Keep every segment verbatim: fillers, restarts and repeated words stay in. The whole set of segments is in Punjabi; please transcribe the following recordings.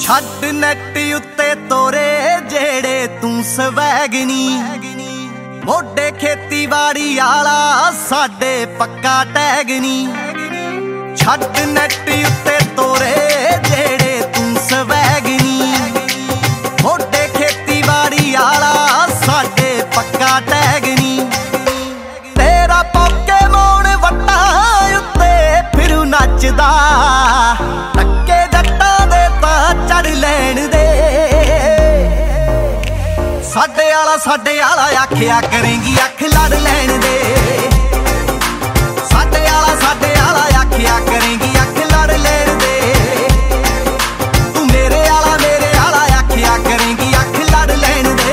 ਛੱਡ ਨੈਟ ਉੱਤੇ ਤੋਰੇ ਜਿਹੜੇ ਤੂੰ ਸਵੈਗਨੀ, ਮੋਢੇ ਖੇਤੀਬਾੜੀ ਆਲਾ ਸਾਡੇ ਪੱਕਾ ਟੈਗਨੀ। ਛੱਡ ਨੈਟ ਉੱਤੇ ਤੋਰੇ ਜਿਹੜੇ ਤੂੰ ਸਵੈਗਨੀ, ਮੋਢੇ ਖੇਤੀਬਾੜੀ ਆਲਾ ਸਾਡੇ ਪੱਕਾ ਟੈਗਨੀ। ਤੇਰਾ ਪੋਕੇਮੋਨ ਵੱਟਾਂ ਉੱਤੇ ਫਿਰੂ ਨੱਚਦਾ, ਟੱਕੇ ਜੱਟਾਂ ਦੇ ਤਾਂ ਚੜ ਲੈਣ ਦੇ। ਸਾਡੇ ਆਲਾ ਸਾਡੇ ਆਲਾ ਆਖਿਆ ਕਰੇਂਗੀ ਅੱਖ ਲੜ ਲੈਣ ਦੇ। ਸਾਡੇ ਆਲਾ ਸਾਡੇ ਆਲਾ ਆਖਿਆ ਕਰੇਂਗੀ ਅੱਖ ਲੜ ਲੈਣ ਦੇ। ਤੂੰ ਮੇਰੇ ਆਲਾ ਮੇਰੇ ਆਲਾ ਆਖਿਆ ਕਰੇਂਗੀ ਅੱਖ ਲੜ ਲੈਣ ਦੇ।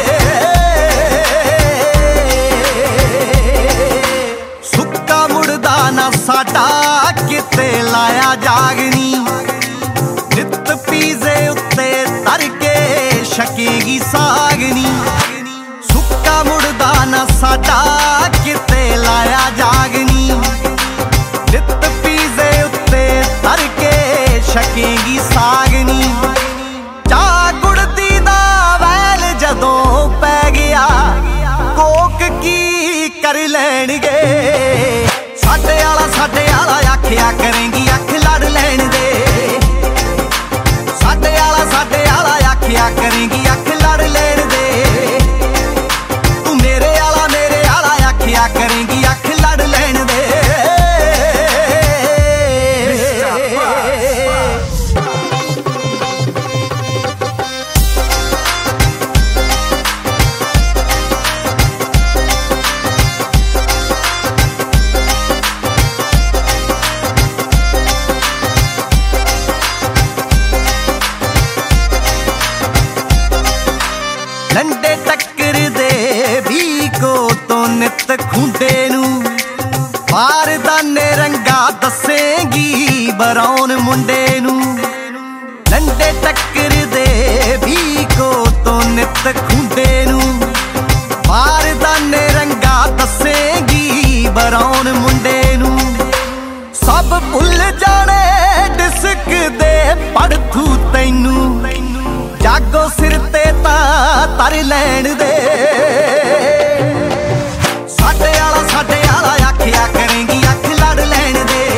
ਸੁੱਕਾ ਮੁੜਦਾ ਨਾ ਸਾਡਾ ਕਿਤੇ ਲਾਇਆ ਜਾਗਨੀ, ਨਿੱਤ ਪੀਜ਼ੇ ਉੱਤੇ ਤਰ ਕੇ ਛਕੇਗੀ ਸਾਗਨੀ। ਸੁੱਕਾ ਮੁੜਦਾ ਨਾ ਸਾਡਾ ਕਿਤੇ ਲਾਇਆ ਜਾਗਨੀ, ਨਿੱਤ ਪੀਜ਼ੇ ਉੱਤੇ ਤਰ ਕੇ ਛਕੇਗੀ ਸਾਗਨੀ। ਚਾਹ ਗੁੜਦੀ ਦਾ ਵੈਲ ਜਦੋਂ ਪੈ ਗਿਆ, ਕੋਕ ਕੀ ਕਰ ਲੈਣਗੇ। ਸਾਡੇ ਆਲਾ ਸਾਡੇ ਆਲਾ ਆਖਿਆ ਕਰੇਂਗੀ ਅੱਖ ਲੜ ਲੈਣ ਦੇ। ਸਾਡੇ ਆਲਾ ਸਾਡੇ ਆਲਾ ਆਖਿਆ ਕਰੇਂਗੀ ਅੱਖ ਲੜ ਲੈਣ ਦੇ। ਤੂੰ ਮੇਰੇ ਆਲਾ ਮੇਰੇ ਆਲਾ ਆਖਿਆ ਕਰੇਂਗੀ ਅੱਖ ਲੜ ਲੈਣ ਦੇ। ਲੰਡੇ ਟੱਕਰਦੇ ਵੀ ਕੋ ਤੋਂ ਨਿੱਤ ਖੁੰਡੇ ਨੂੰ, ਬਾਰਦਾਨੇ ਰੰਗਾ ਦੱਸੇਂਗੀ ਬਰੌਨ ਮੁੰਡੇ ਨੂੰ। ਲੰਡੇ ਟੱਕਰਦੇ ਵੀ ਕੋ ਤੋਂ ਨਿੱਤ ਖੁੰਡੇ ਨੂੰ, ਬਾਰਦਾਨੇ ਰੰਗਾ ਦੱਸੇਂਗੀ ਬਰੌਨ ਮੁੰਡੇ ਨੂੰ। ਸਭ ਭੁੱਲ ਜਾਣੇ ਡਿਸਕ ਦੇ ਪੜਥੂ ਤੈਨੂੰ, ਜਾਗੋ ਸਿਰ ਤੇ ਤਾਂ ਤਰ ਲੈਣ ਦੇ। ਸਾਡੇ ਆਲਾ ਸਾਡੇ ਆਲਾ ਆਖਿਆ ਕਰੇਂਗੀ ਅੱਖ ਲੜ ਲੈਣ ਦੇ।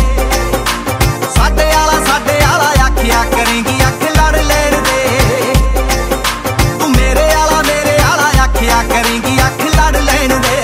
ਸਾਡੇ ਆਲਾ ਸਾਡੇ ਆਲਾ ਆਖਿਆ ਕਰੇਂਗੀ ਅੱਖ ਲੜ ਲੈਣ ਦੇ। ਤੂੰ ਮੇਰੇ ਆਲਾ ਮੇਰੇ ਆਲਾ ਆਖਿਆ ਕਰੇਂਗੀ ਅੱਖ ਲੜ ਲੈਣ ਦੇ।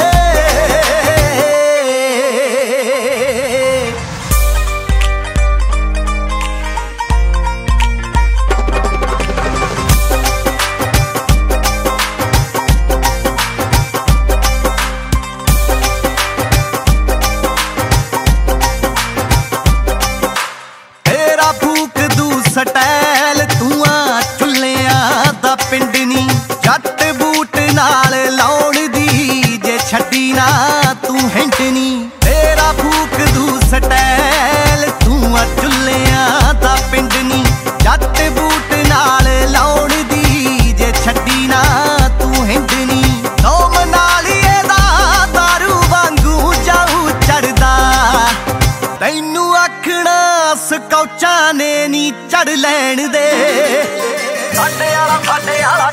ਸਟੈਲ ਤੂੰ ਆ ਚੁੱਲਿਆਂ ਦਾ ਪਿੰਡ ਨੀ, ਜੱਟ ਬੂਟ ਨਾਲ ਲਾਉਣ ਦੀ ਜੇ ਛੱਡੀ ਨਾ ਤੂੰ ਹਿੰਟ ਨੀ। ਤੇਰਾ ਫੂਕ ਦੂ ਸਟੈਲ ਤੂੰ ਆ ਚੁੱਲਿਆਂ ਦਾ ਪਿੰਡ ਨੀ, ਜੱਟ ਬੂਟ ਨਾਲ ਲਾਉਣ ਦੀ ਜੇ ਛੱਡੀ ਨਾ ਤੂੰ ਹਿੰਟ ਨੀ। ਨੌਮ ਨਾਲ ਇਹਦਾ ਦਾਰੂ ਵਾਂਗੂ ਜਾਊ ਚੜਦਾ, ਤੈਨੂੰ ਆਖਣਾ ਸਕੌਚਾਂ ਨੇ ਨੀ ਚੜ ਲੈਣ ਦੇ। ਸਾਡੇ ਆਲਾ ਸਾਡੇ ਆਲਾ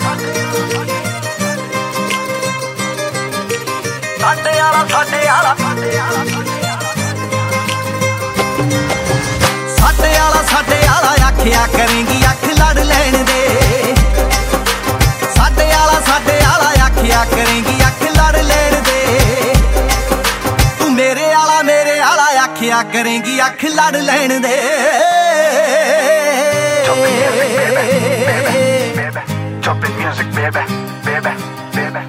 ਸਾਡੇ ਆਲਾ ਸਾਡੇ ਆਲਾ ਸਾਡੇ ਆਲਾ ਸਾਡੇ ਆਲਾ ਆਖਿਆ ਕਰੇਂਗੀ ਅੱਖ ਲੜ ਲੈਣ ਦੇ। ਸਾਡੇ ਆਲਾ ਸਾਡੇ ਆਲਾ ਆਖਿਆ ਕਰੇਂਗੀ ਅੱਖ ਲੜ ਲੈਣ ਦੇ। ਤੂੰ ਮੇਰੇ ਆਲਾ ਮੇਰੇ ਆਲਾ ਆਖਿਆ ਕਰੇਂਗੀ ਅੱਖ ਲੜ ਲੈਣ ਦੇ। Chopping music, baby, baby, baby.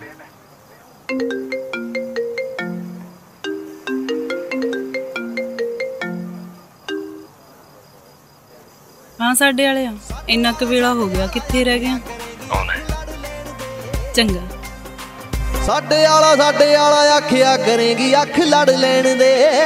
ਹਾਂ ਸਾਡੇ ਵਾਲਿਆ, ਇੰਨਾ ਕੁ ਵੇਲਾ ਹੋ ਗਿਆ, ਕਿੱਥੇ ਰਹਿ ਗਿਆ? ਚੰਗਾ। ਸਾਡੇ ਆਲਾ ਸਾਡੇ ਆਲਾ ਆਖਿਆ ਕਰੇਂਗੀ ਅੱਖ ਲੜ ਲੈਣ ਦੇ।